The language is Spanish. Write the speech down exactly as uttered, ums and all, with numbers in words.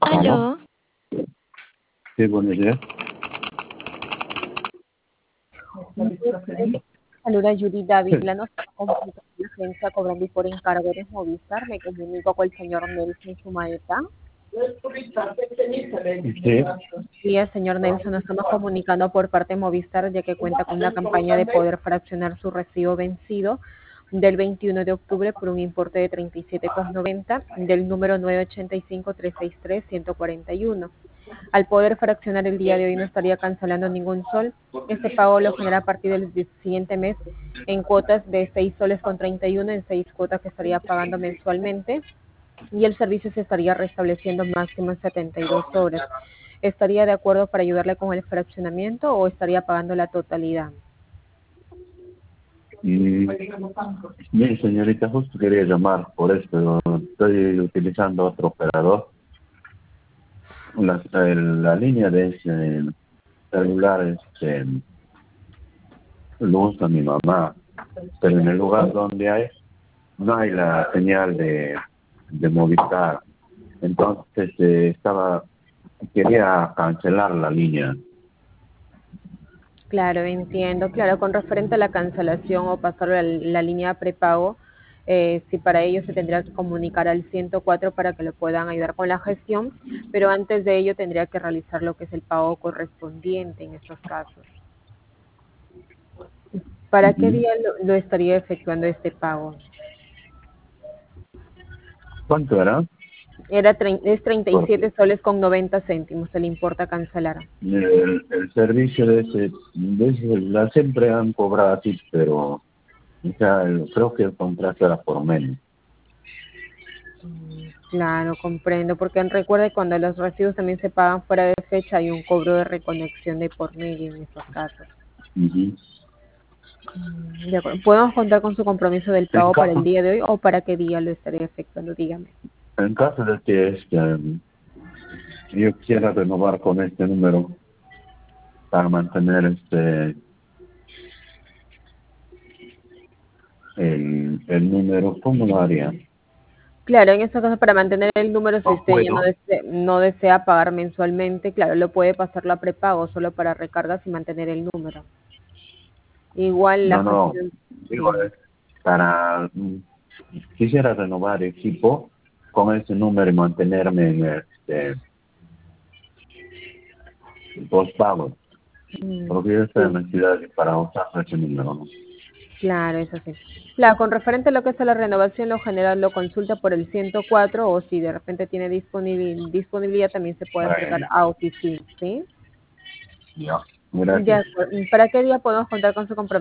¿Aló? Aló, Sí, buenos días. saluda Judy Dávila, Sí, nos está comunicando la agencia cobrando y por encargo de Movistar. Me comunico con el señor Nelson Sumaeta. sí. Y el señor Nelson, nos estamos comunicando por parte de Movistar, ya que cuenta con una campaña de poder fraccionar su recibo vencido del veintiuno de octubre por un importe de treinta y siete con noventa del número nueve ocho cinco, tres seis tres, uno cuatro uno. Al poder fraccionar el día de hoy no estaría cancelando ningún sol. Este pago lo genera a partir del siguiente mes en cuotas de seis soles con treinta y uno, en seis cuotas que estaría pagando mensualmente, y el servicio se estaría restableciendo máximo en setenta y dos horas. ¿Estaría de acuerdo para ayudarle con el fraccionamiento o estaría pagando la totalidad? Y, mire, señorita, justo quería llamar por esto. Estoy utilizando otro operador. La, el- la línea de ese celular este, lo usa mi mamá, pero en el lugar donde hay, no hay la señal de, de Movistar. Entonces, eh, estaba, quería cancelar la línea. Claro, entiendo. Claro, con referente a la cancelación o pasar la, la línea prepago, eh, sí, para ello se tendría que comunicar al ciento cuatro para que le puedan ayudar con la gestión, pero antes de ello tendría que realizar lo que es el pago correspondiente en estos casos. ¿Para qué Ujú. día lo, lo estaría efectuando este pago? ¿Cuánto era? Era trein- es treinta y Porque siete soles con noventa céntimos, se le importa cancelar. el, el servicio de ese, de ese la siempre han cobrado así, pero o sea, el- creo que el contrato era por menos. Mm, Claro, comprendo, porque recuerde cuando los recibos también se pagan fuera de fecha hay un cobro de reconexión de por medio en estos casos. Ujú. Mm, De acuerdo. ¿Podemos contar con su compromiso del En pago para el caso, día de hoy o para qué día lo estaría efectuando? Dígame. en caso de que este, yo quiera renovar con este número para mantener este el, el número, ¿cómo lo haría? Claro, en estos casos para mantener el número, si No usted ya no puedo. desea, no desea pagar mensualmente, claro, lo puede pasarlo a prepago solo para recargas y mantener el número. Igual la No, no. gestión, Digo, dime. eh, para mm, quisiera renovar equipo con ese número y mantenerme en este postpago. Mm, Porque yo estoy en sí. la ciudad para usar ese número, ¿no? Claro, eso sí. Claro, con referente a lo que es a la renovación, lo general lo consulta por el ciento cuatro o si de repente tiene disponibil- disponibilidad también se puede acercar Bueno, a oficina, ¿sí? ya. De Gracias. acuerdo. ¿Para qué día podemos contar con su compromiso?